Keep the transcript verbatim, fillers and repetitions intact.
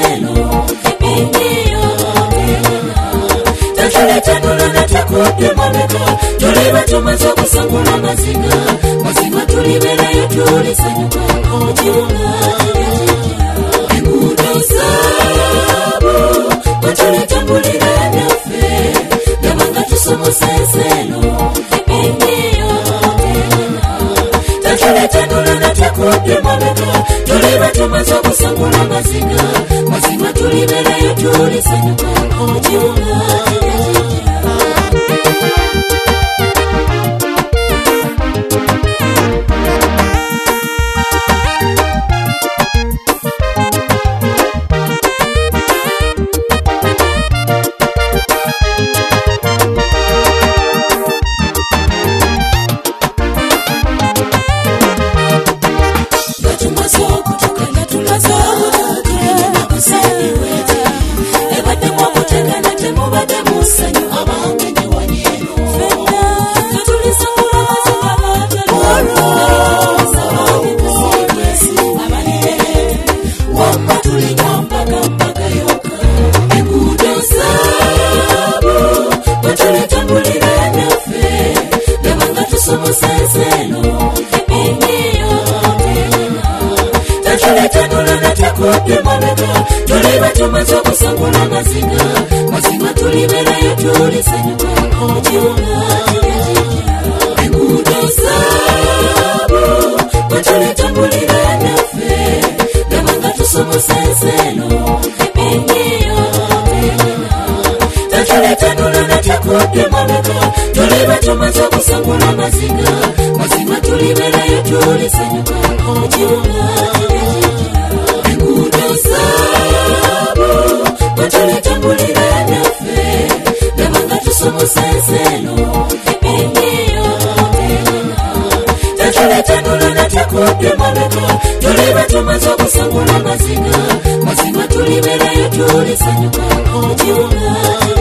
senseno ebingiyo tatuleta natakudde mabega tuliba tumaze okusangula amaziga mazima tuliberayo tulisanyuka okiwunga enguudo zaabo batulitambulira naffe gabanga tusomosa enseno ebingiyo tatuleta natakudde mabega tuliba tumaze okusangula amaziga mazima tuliberayo tulisanyuka okiwunga tuliba tumaze okusangula amaziga mazima tuliberayo tulisanyuka okiwunga enguudo zaabo batulitambulira naffe gabanga tusomosa enseno ebingiyo tatuleta natakudde mabega tuliba tumaze okusangula amaziga mazima tuliberayo tulisanyuka okiwunga enguudo zaabo batulitambulira naffe gabanga tusomosa enseno ebingiyo tatuleta natakudde mabega tuliba tumaze okusangula amaziga mazima tuliberayo tulisanyuka okiwunga